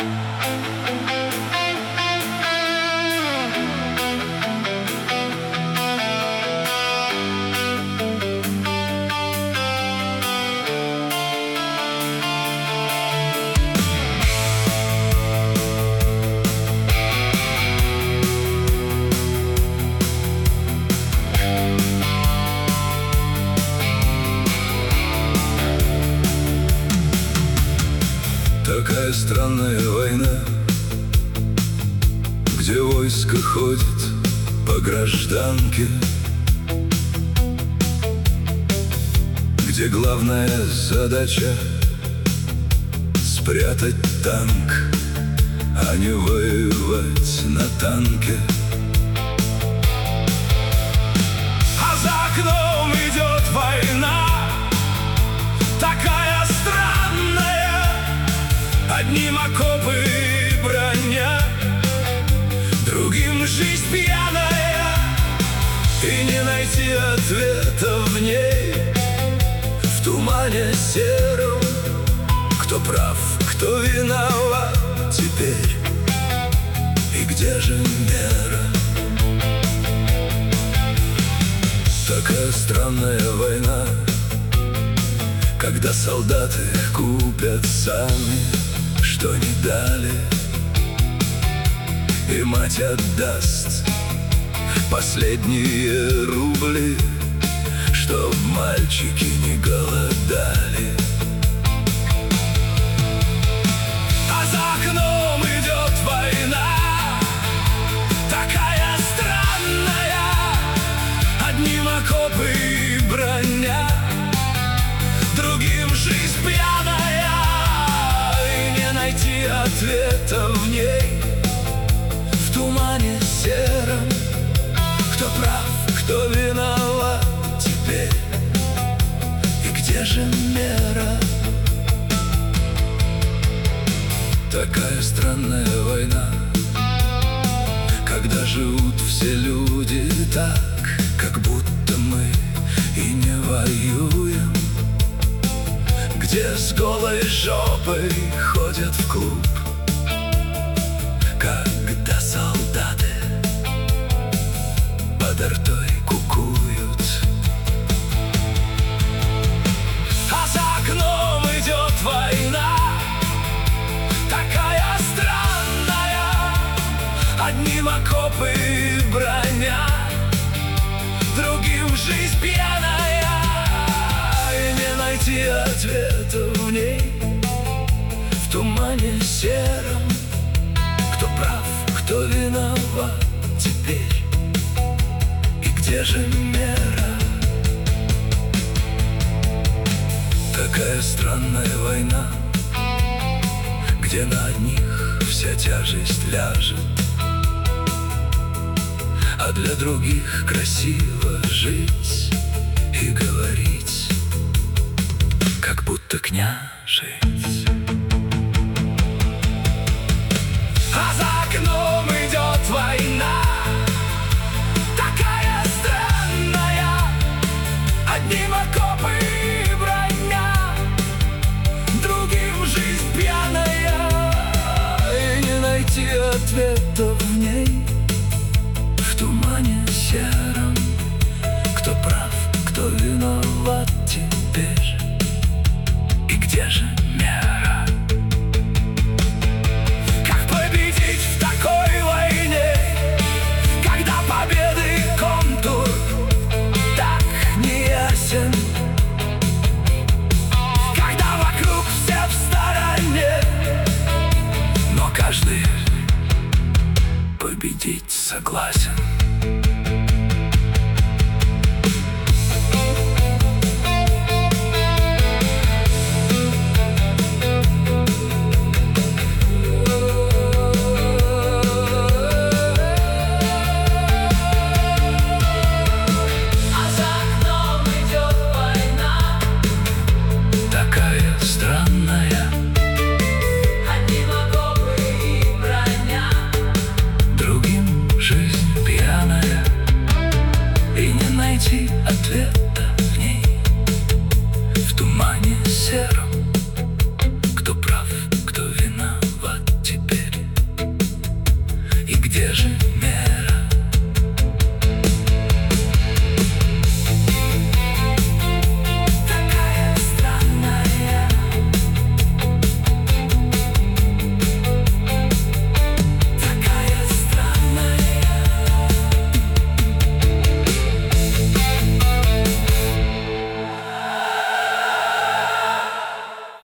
Такая странная война, где войско ходит по гражданке, где главная задача — спрятать танк, а не воевать на танке. А за окном идет война, такая странная. Одним окопы и броня, другим жизнь пьяная, и не найти ответа в ней, в тумане сером. Кто прав, кто виноват теперь, и где же мера? Такая странная война, когда солдаты купят сами, что не дали, и мать отдаст последние рубли, чтоб мальчики не голодали. А за окном идет война, такая странная. Одним окопы и броня, другим жизнь пьяная, и не найти ответа в ней, в тумане сером. Кто прав, кто виноват теперь, и где же мера? Такая странная война, когда живут все люди так, как будто мы и не воюем, где с голой жопой ходят в клуб, когда солдаты под ртой кукуют. А за окном идет война, такая странная. Одним окопы и броня, другим жизнь пьяная, и не найти ответа в ней, в тумане сером. Кто прав, кто виноват теперь, и где же мера? Такая странная война, где на одних вся тяжесть ляжет, а для других красиво жить и говорить, как будто княжить. А за окном идет война, такая странная. Одним окопы и броня, другим жизнь пьяная, и не найти ответа в ней, в тумане сером. Кто прав, кто виноват теперь, и где же мера? Как победить в такой войне, когда победы контур так неясен, когда вокруг все в стороне, но каждый победить согласен?